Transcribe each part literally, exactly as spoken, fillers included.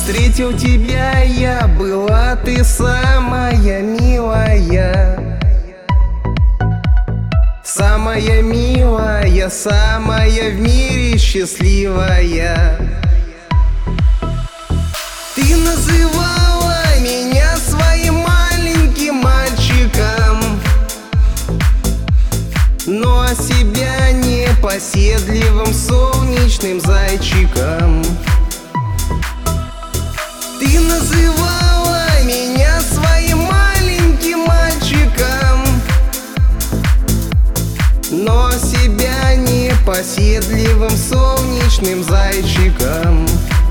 Встретил тебя я, была ты самая милая, самая милая, самая в мире счастливая. Ты называла меня своим маленьким мальчиком, но а себя непоседливым солнечным зайчиком. Ты называла меня своим маленьким мальчиком, но себя непоседливым солнечным зайчиком.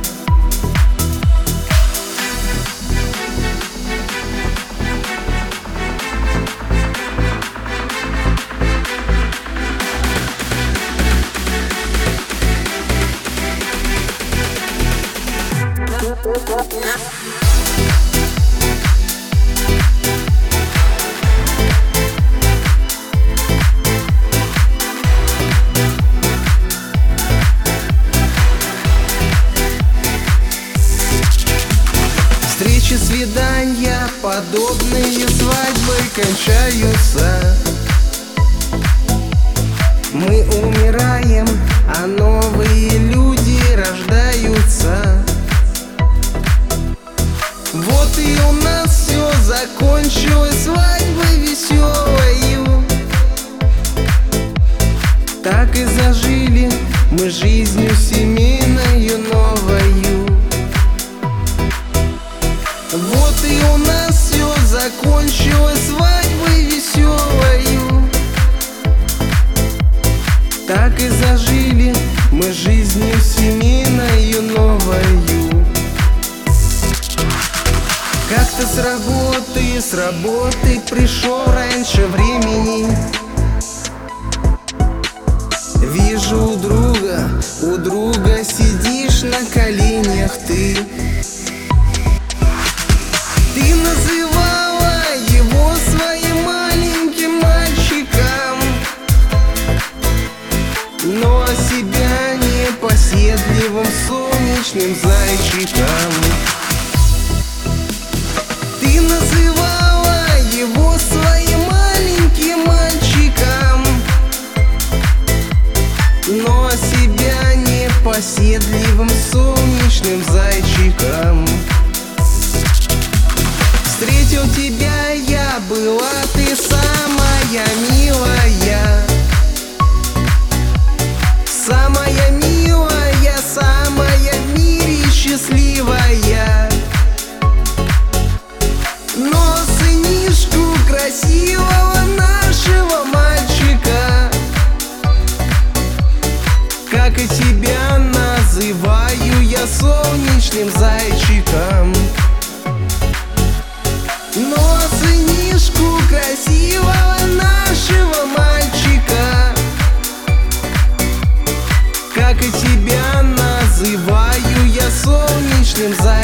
Встречи, свидания, подобные свадьбы кончаются. Мы умираем, а новые люди рождаются. Вот и у нас все закончилось свадьбой веселою. Так и зажили мы жизнью семейною новою. Вот и у нас все закончилось свадьбой веселою. Так и зажили мы жизнью семейною новою. Как-то с работы, с работы пришел раньше времени. Вижу у друга, у друга сидишь на коленях ты. Ты называла его своим маленьким мальчиком, но себя непоседливым солнечным зайчиком. Ты называла его своим маленьким мальчиком, но себя непоседливым солнечным зайчиком. Встретил тебя я, была ты самая милая, самая милая, самая в мире счастливая. Но сынишку красивого нашего мальчика, как и тебя называю я солнечным зайчиком. Но сынишку красивого нашего мальчика, как и тебя называю я солнечным зайчиком.